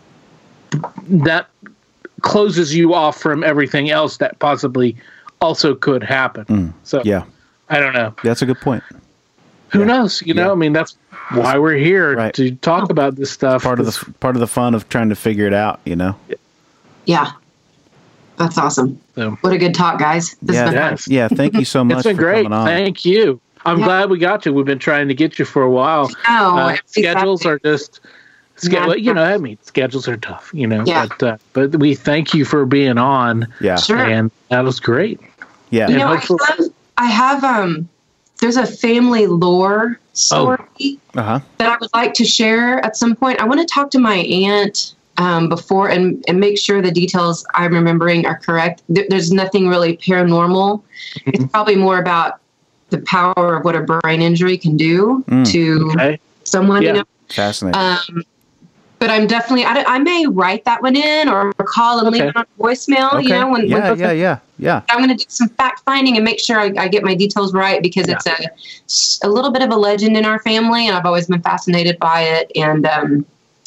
that closes you off from everything else that possibly also could happen. Mm. So Yeah. I don't know. That's a good point. Who Yeah. knows? You know, Yeah. I mean, that's why we're here Right. to talk about this stuff. Part of the part of the fun of trying to figure it out, you know. Yeah. That's awesome. So, What a good talk, guys. This Yeah. has been fun. yes. Yeah, thank you so much It's been for great. coming on. Thank you. I'm Yeah. glad we got you. We've been trying to get you for a while. Oh, Uh, schedules exactly. are just, ske- Yeah. well, you know, I mean, schedules are tough, you know. Yeah. But uh, but we thank you for being on. Yeah. Sure. And that was great. Yeah. You And know, I hopefully- have, I have um there's a family lore story Uh-huh. that I would like to share at some point. I want to talk to my aunt um, before and, and make sure the details I'm remembering are correct. There, there's nothing really paranormal. It's probably more about the power of what a brain injury can do Mm. to Okay. someone, Yeah. you know. Fascinating. Um, but I'm definitely, I, I may write that one in or call and leave Okay. it on voicemail, okay. you know, when, yeah, when yeah, yeah, yeah. I'm going to do some fact finding and make sure I, I get my details right because Yeah. it's a, a little bit of a legend in our family and I've always been fascinated by it. And um,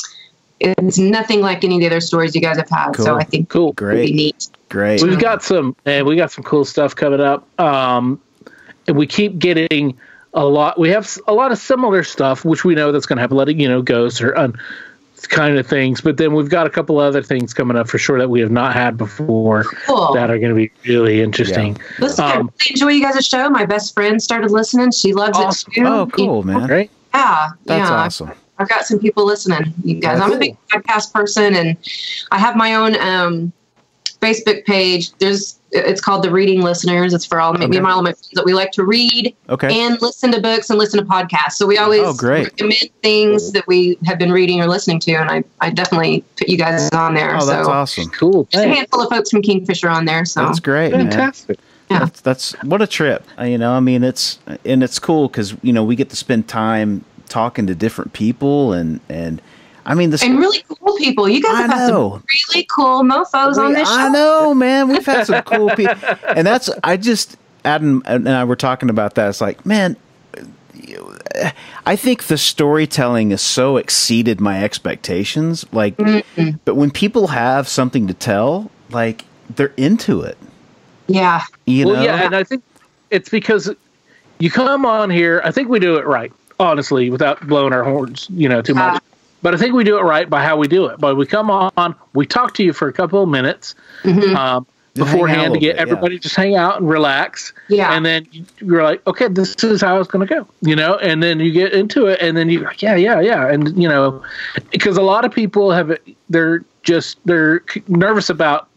it's nothing like any of the other stories you guys have had. Cool. So I think Cool. it would be Great. neat. Great. We've got some, and we got some cool stuff coming up. Um, and we keep getting a lot. We have s- a lot of similar stuff, which we know that's going to have a lot of, you know, ghosts or un, kind of things. But then we've got a couple other things coming up for sure that we have not had before Cool. that are going to be really interesting. Listen, I Um, really enjoy you guys' show. My best friend started listening. She loves Awesome. it too. Oh, cool, man. Right? Yeah. That's yeah. awesome. I've got some people listening, you guys. That's I'm a big podcast person, and I have my own um, Facebook page. There's, it's called The Reading Listeners. It's for all me Okay. and all of my friends that we like to read Okay. and listen to books and listen to podcasts. So we always Oh, great. recommend things that we have been reading or listening to, and I, I definitely put you guys on there. Oh, that's so awesome. Cool. there's a Thanks. handful of folks from Kingfisher on there. So That's great, man. Fantastic. Yeah. That's, that's what a trip. Uh, You know, I mean, it's and it's cool because you know we get to spend time talking to different people, and and I mean, the and really cool people. You guys I have had know. some really cool mofos on this show. I know, man. We've had some cool people, and that's I just Adam and I were talking about that. It's like, man, I think the storytelling has so exceeded my expectations. Like, mm-hmm. but when people have something to tell, like they're into it. Yeah. You well, know? yeah, and I think it's because you come on here. I think we do it right, honestly, without blowing our horns, you know, too yeah. much. But I think we do it right by how we do it. But we come on, we talk to you for a couple of minutes mm-hmm. um, beforehand to get bit, everybody yeah. just hang out and relax. Yeah. And then you're like, okay, this is how it's going to go, you know. And then you get into it, and then you're like, yeah, yeah, yeah, and you know, because a lot of people have, they're just they're nervous about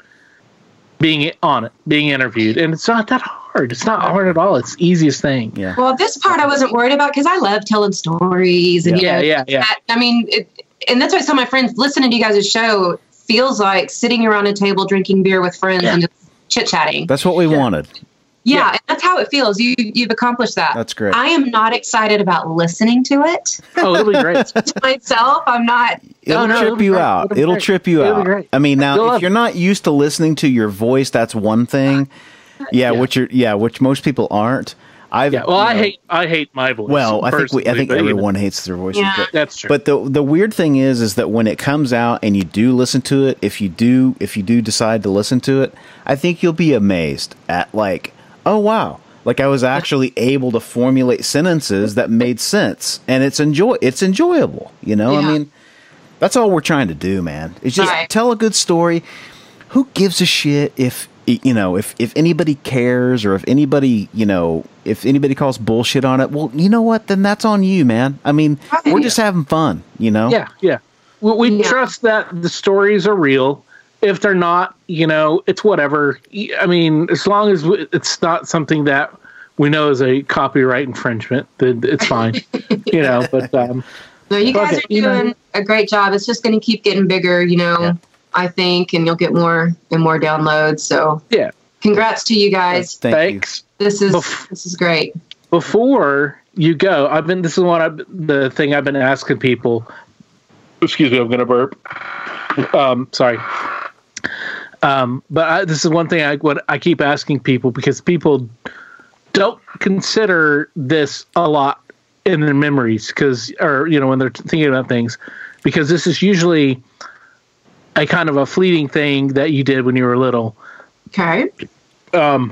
being on it, being interviewed, and it's not that hard. It's not hard at all. It's the easiest thing. Yeah. Well, this part I wasn't worried about because I love telling stories, and yeah, you know, yeah, yeah. That, I mean, it, and that's why some of my friends listening to you guys' show feels like sitting around a table drinking beer with friends yeah. and just chit chatting. That's what we yeah. wanted. Yeah, yeah, and that's how it feels. You you've accomplished that. That's great. I am not excited about listening to it. Oh, it'll be great. To myself, I'm not. It'll oh, no, trip it'll you great. out. It'll, it'll great. trip you it'll out. I mean, now You'll if you're not used to listening to your voice, that's one thing. Yeah, yeah. which you're, yeah, which most people aren't. I've, yeah, well, I know, hate I hate my voice. Well, I think we, I think everyone hates their voices. Yeah. But, that's true. But the the weird thing is, is that when it comes out and you do listen to it, if you do if you do decide to listen to it, I think you'll be amazed at like, oh wow, like I was actually able to formulate sentences that made sense, and it's enjoy it's enjoyable. You know, yeah. I mean, that's all we're trying to do, man. It's just right. tell a good story. Who gives a shit if you know, if, if anybody cares or if anybody, you know, if anybody calls bullshit on it, well, you know what? Then that's on you, man. I mean, we're yeah. just having fun, you know? Yeah, yeah. We, we yeah. trust that the stories are real. If they're not, you know, it's whatever. I mean, as long as it's not something that we know is a copyright infringement, then it's fine, you know, but... Um, no, you guys okay, are doing you know, a great job. It's just going to keep getting bigger, you know. Yeah. I think, and you'll get more and more downloads. So yeah, congrats to you guys. Thank Thanks. You. This is Bef- this is great. Before you go, I've been. This is one. I the thing I've been asking people. Excuse me, I'm gonna burp. Um, sorry. Um, but I, this is one thing I what I keep asking people because people don't consider this a lot in their memories because, or you know, when they're thinking about things, because this is usually a kind of a fleeting thing that you did when you were little. Okay. Um,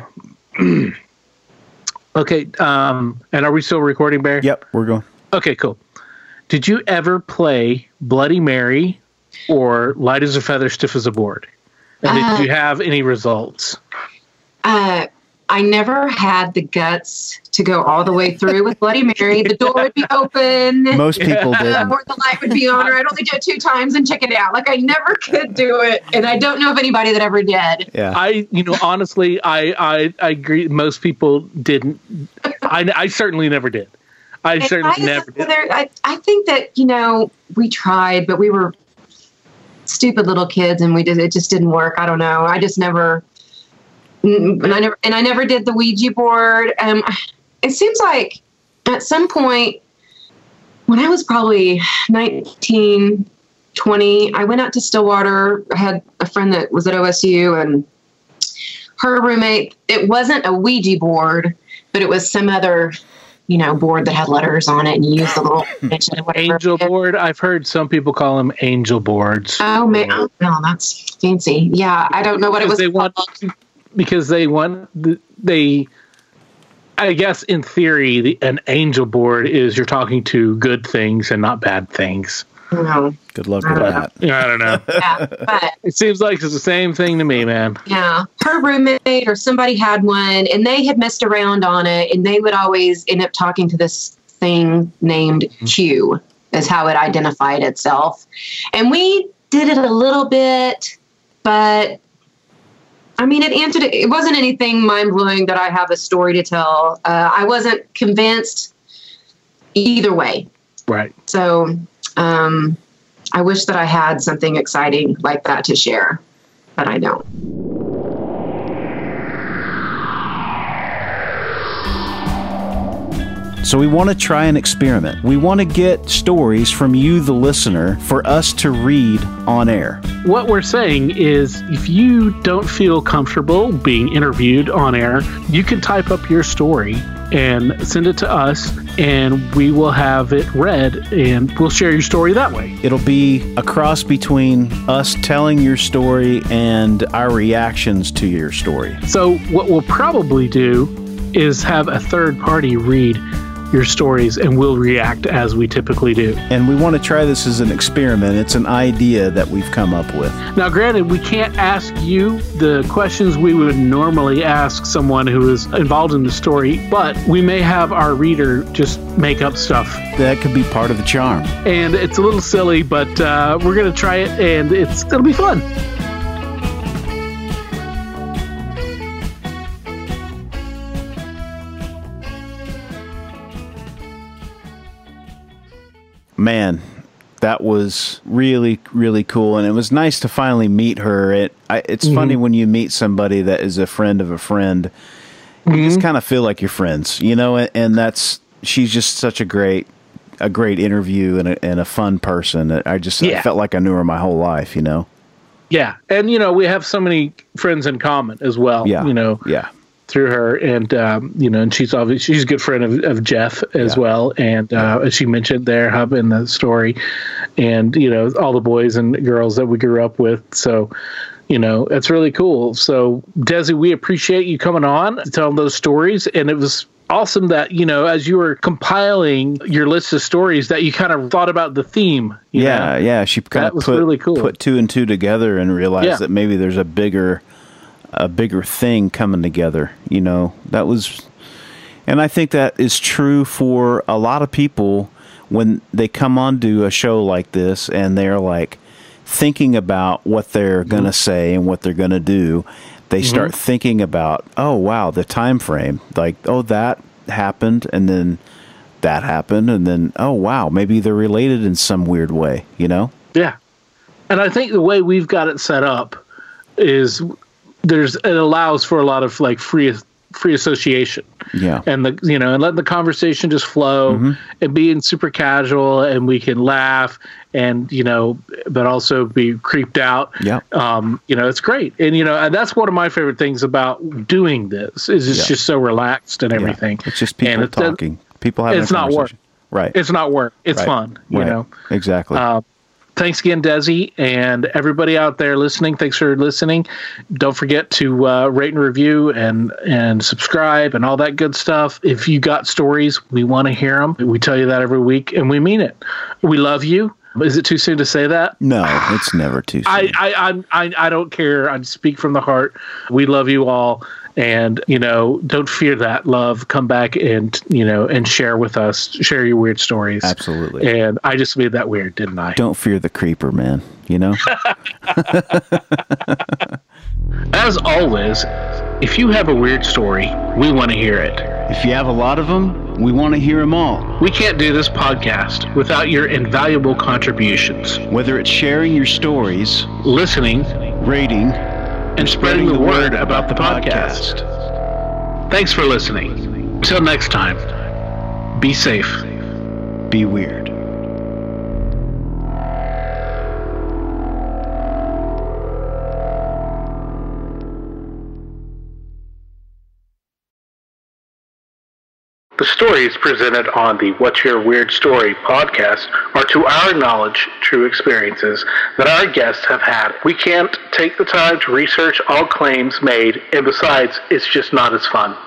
okay. Um, and are we still recording, Bear? Yep, we're going. Okay, cool. Did you ever play Bloody Mary or Light as a Feather, Stiff as a Board? And uh, did you have any results? Uh, I never had the guts to go all the way through with Bloody Mary. The door would be open. Most people did. Uh, or the light would be on, or I'd only do it two times and check it out. Like I never could do it, and I don't know of anybody that ever did. Yeah. I, you know, honestly, I, I, I agree. Most people didn't. I, I certainly never did. I and certainly I never did. I, I think that you know we tried, but we were stupid little kids, and we did. It just didn't work. I don't know. I just never. And I never and I never did the Ouija board. Um, it seems like at some point when I was probably nineteen, twenty, I went out to Stillwater. I had a friend that was at O S U, and her roommate. It wasn't a Ouija board, but it was some other, you know, board that had letters on it, and you used the little angel board. I've heard some people call them angel boards. Oh man, oh, no, that's fancy. Yeah, I don't know what it was. They want. Because they want they, I guess in theory, the, an angel board is you're talking to good things and not bad things. No. Good luck with that. Yeah, I don't know. Yeah, but it seems like it's the same thing to me, man. Yeah, her roommate or somebody had one, and they had messed around on it, and they would always end up talking to this thing named Q, is how it identified itself, and we did it a little bit, but. I mean, it answered. It wasn't anything mind-blowing that I have a story to tell. Uh, I wasn't convinced either way. Right. So um, I wish that I had something exciting like that to share, but I don't. So we want to try an experiment. We want to get stories from you, the listener, for us to read on air. What we're saying is if you don't feel comfortable being interviewed on air, you can type up your story and send it to us, and we will have it read, and we'll share your story that way. It'll be a cross between us telling your story and our reactions to your story. So what we'll probably do is have a third party read your stories, and we'll react as we typically do. And we want to try this as an experiment. It's an idea that we've come up with. Now, granted, we can't ask you the questions we would normally ask someone who is involved in the story, but we may have our reader just make up stuff. That could be part of the charm. And it's a little silly, but uh, we're going to try it, and it's it'll be fun. Man, that was really, really cool. And it was nice to finally meet her. It, I, it's mm-hmm. funny when you meet somebody that is a friend of a friend, you mm-hmm. just kind of feel like you're friends, you know, and, and that's, she's just such a great, a great interview and a, and a fun person. I just yeah. I felt like I knew her my whole life, you know? Yeah. And, you know, we have so many friends in common as well, yeah. you know? Yeah. Through her, and um, you know, and she's obviously she's a good friend of, of Jeff as yeah. well, and uh, as she mentioned there, Hub in the story, and you know, all the boys and girls that we grew up with. So, you know, it's really cool. So, Desi, we appreciate you coming on, telling those stories, and it was awesome that, you know, as you were compiling your list of stories, that you kind of thought about the theme. You yeah, know? yeah, she kind that of was put really cool. put two and two together and realized yeah. that maybe there's a bigger. a bigger thing coming together, you know, that was, and I think that is true for a lot of people when they come on to a show like this and they're like thinking about what they're going to say and what they're going to do. They mm-hmm. start thinking about, oh, wow, the time frame, like, oh, that happened. And then that happened. And then, oh, wow, maybe they're related in some weird way, you know? Yeah. And I think the way we've got it set up is there's it allows for a lot of like free free association. Yeah. And the you know, and letting the conversation just flow mm-hmm. and being super casual, and we can laugh and, you know, but also be creeped out. Yeah. Um, you know, it's great. And you know, and that's one of my favorite things about doing this is it's yeah. just so relaxed and everything. Yeah. It's just people and talking. It's, people having it's a not work. Right. It's not work. It's right. fun. You right. know. Exactly. Uh, Thanks again, Desi, and everybody out there listening. Thanks for listening. Don't forget to uh, rate and review and and subscribe and all that good stuff. If you got stories, we want to hear them. We tell you that every week, and we mean it. We love you. Is it too soon to say that? No, it's never too soon. I I I I don't care. I speak from the heart. We love you all. And, you know, don't fear that love. Come back and, you know, and share with us. Share your weird stories. Absolutely. And I just made that weird, didn't I? Don't fear the creeper, man. You know? As always, if you have a weird story, we want to hear it. If you have a lot of them, we want to hear them all. We can't do this podcast without your invaluable contributions. Whether it's sharing your stories, listening, rating, and spreading the word about the podcast. Thanks for listening. Until next time, be safe. Be weird. The stories presented on the What's Your Weird Story podcast are, to our knowledge, true experiences that our guests have had. We can't take the time to research all claims made, and besides, it's just not as fun.